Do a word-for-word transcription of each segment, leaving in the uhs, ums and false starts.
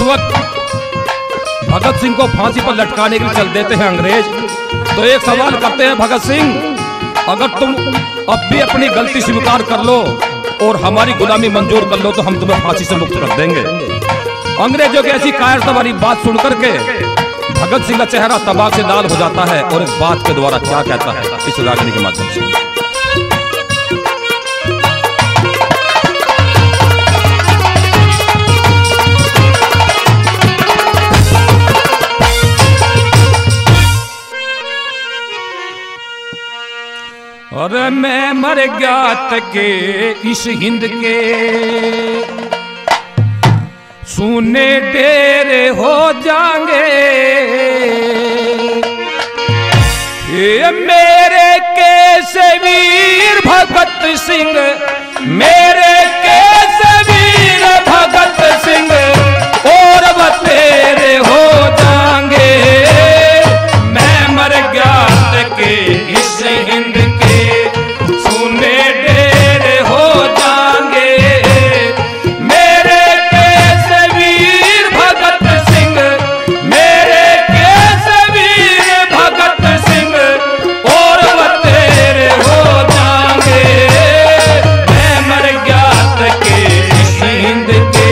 वक्त भगत सिंह को फांसी पर लटकाने के लिए चल देते हैं अंग्रेज, तो एक सवाल करते हैं भगत सिंह, अगर तुम अब भी अपनी गलती स्वीकार कर लो और हमारी गुलामी मंजूर कर लो तो हम तुम्हें फांसी से मुक्त कर देंगे। अंग्रेजों की ऐसी कायरता वाली बात सुनकर के भगत सिंह का चेहरा तबाक से लाल हो जाता है और इस बात के द्वारा क्या कहता है इस रागनी के माध्यम से। अरे मैं मर गया के इस हिंद के सुने डेरे हो जाएंगे, ये मेरे कैसे वीर भगत सिंह, मेरे कैसे वीर भगत सिंह और बतेरे हो जाएंगे। मैं मर गया के इस हिंद के सुने डेरे हो जाएंगे, मेरे कैसे वीर भगत सिंह, मेरे कैसे वीर भगत सिंह और बतेरे हो जाएंगे। मैं मर गया के इस हिंद के।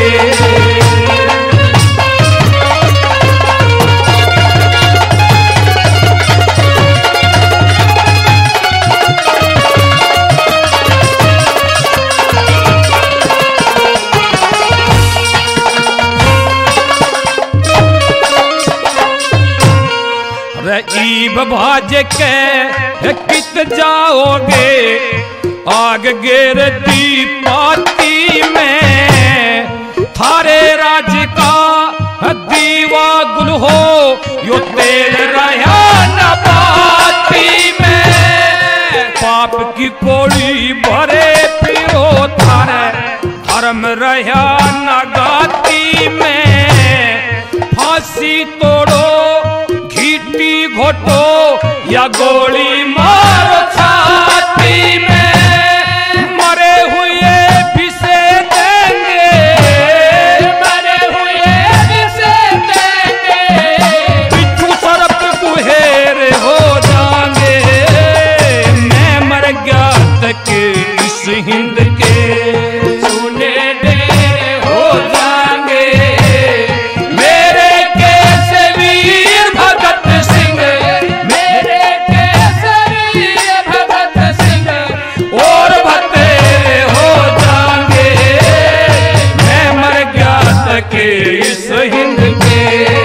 ईब भाज के कित जाओगे, आग गिरती पाती में, थारे राज का दीवा गुल हो यो तेल रहा न पाती में। पाप की कोड़ी भरे पियो थारे धर्म रहा न गाती में। फांसी तोड़ो घीटी घोटो या गोली मारो छाती में, मरे हुए भी से देंगे, मरे हुए भी से देंगे, पिछू सरप कुहेर हो जाएंगे। मैं मर गया के इस हिंद के सुने डेरे हो जाएंगे, मेरे कैसे वीर भगत सिंह, मेरे कैसे वीर भगत सिंह और बतेरे हो जाएंगे। मैं मर गया के इस हिंद के।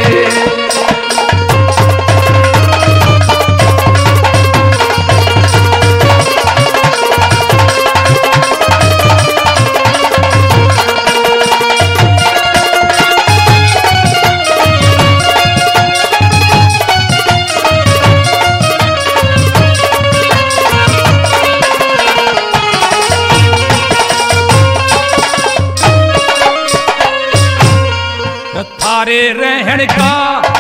थारे रहन का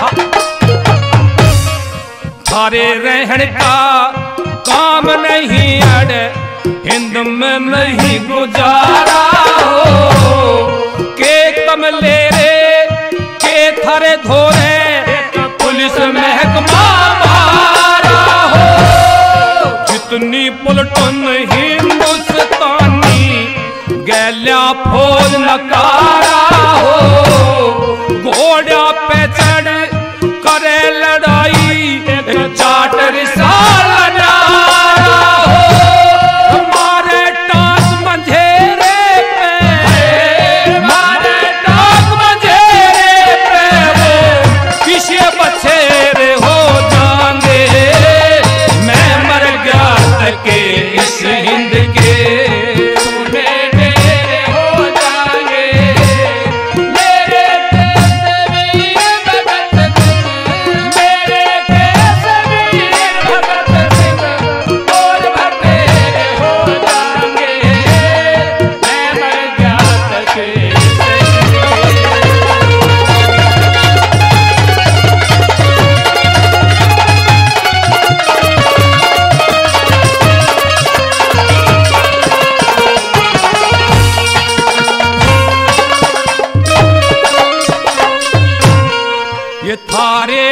थारे रहन का काम नहीं अड़, हिंद में नहीं गुजारा हो। के कमले रे के थारे धोरे पुलिस महकमा मारा हो। जितनी पुलटन हिंदुस्तानी गैल्या फौज नकारा हो। घोड़ा पे चढ़ करे लड़ाई चाटर साल नारा हो। हमारे टांग मंझेरे पे, हमारे टांग मंझेरे पे वो किसे बछेरे हो जाएंगे। मैं मर गया के इस हिंद के सुने डेरे हो जाएंगे, मेरे कैसे वीर भगत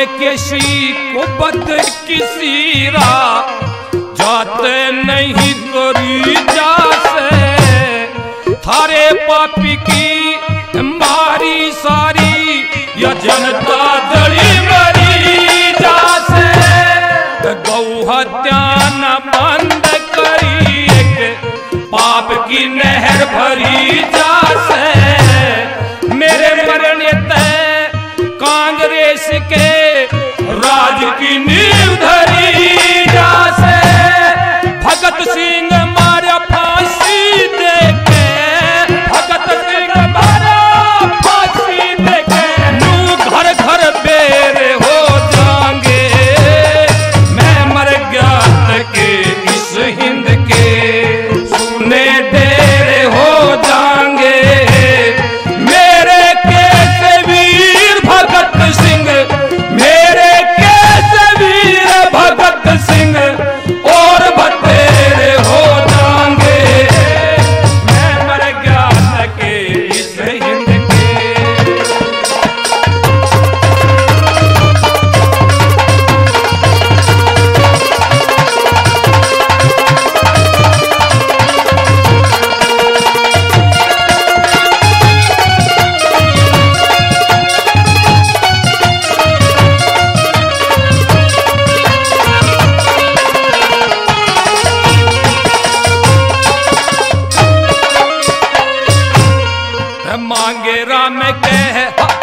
किसी कुबत किसी रा जाते नहीं करी जासे थारे पापी की मारी सारी या जनता जड़ी मरी जासे गौ हत्या न बंद करी पाप की नहर भरी जासे मेरे मरने तय कांग्रेस के राज की नींव धरी जासे भगत सिंह मारा फांसी देके भगत सिंह मारा फांसी देके नू घर घर बेर हो जाएंगे मैं मर गया के इस हिंद के सुने डेरे हो जाएंगे मेरे कैसे वीर भगत सिंह मेरे कैसे वीर भगत सिंह और बतेरे हो जाएंगे मैं मर गया के इस हिंद के मांगे राम कह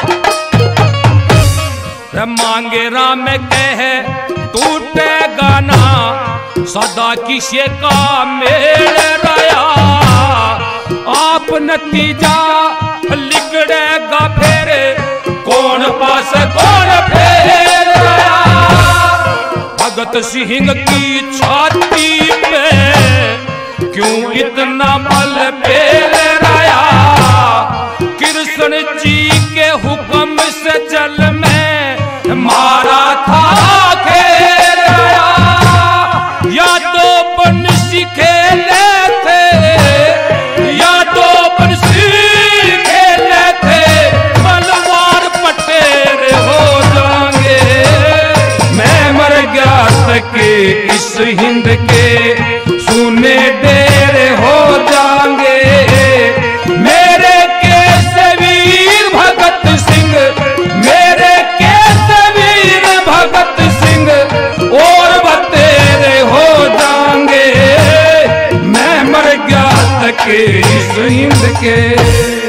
मांगे राम कह टूटे गाना सदा किसे का मेल रया आप नतीजा लिखड़ेगा फिर कौन पास कौन फेर रया भगत सिंह की छाती पे क्यों इतना बल फेर रया कृष्ण जी के हुक्म से जल में मारा था खेल या तो बंसी खेले थे या तो बंसी खेले थे तलवार पटेर हो जाएंगे मैं मर गया सके इस हिंद के सुने डेरे हो जाएंगे मेरे कैसे वीर भगत सिंह मेरे कैसे वीर भगत सिंह और बतेरे हो जाएंगे मैं मर गया तक इस हिंद के